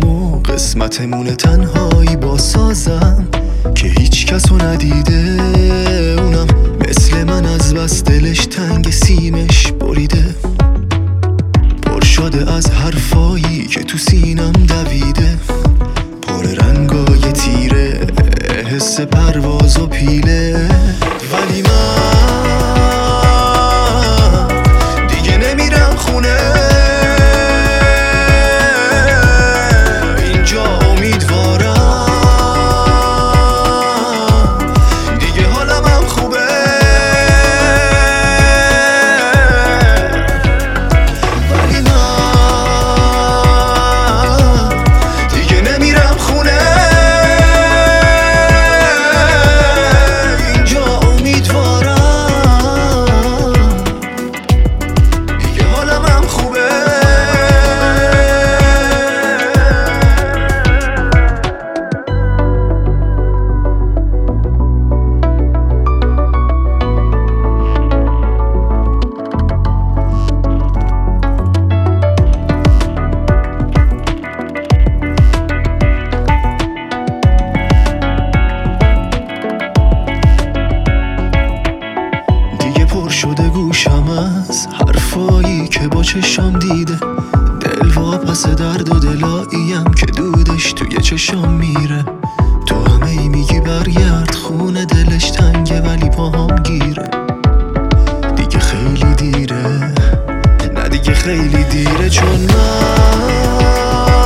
شدم و قسمتمون تنهایی با سازم که هیچ کسو ندیده، اونم مثل من از بس دلش تنگ سیمش بریده، پر شده از حرفایی که تو سینم دویده، پر رنگای تیره، حس پرواز و پیله. ولی من دیگه نمیرم خونه، اینجا امیدوارم دیگه حالم هم خوبه. ولی من دیگه نمیرم خونه، اینجا امیدوارم دیگه حالم هم خوبه. پر شده گوشم از حرفایی که با چشم دیده، دل واپس درد و دلاییم که دودش توی چشم میره. تو همه ای میگی برگرد خونه، دلش تنگه ولی پاهم گیره. دیگه خیلی دیره، نه دیگه خیلی دیره، چون من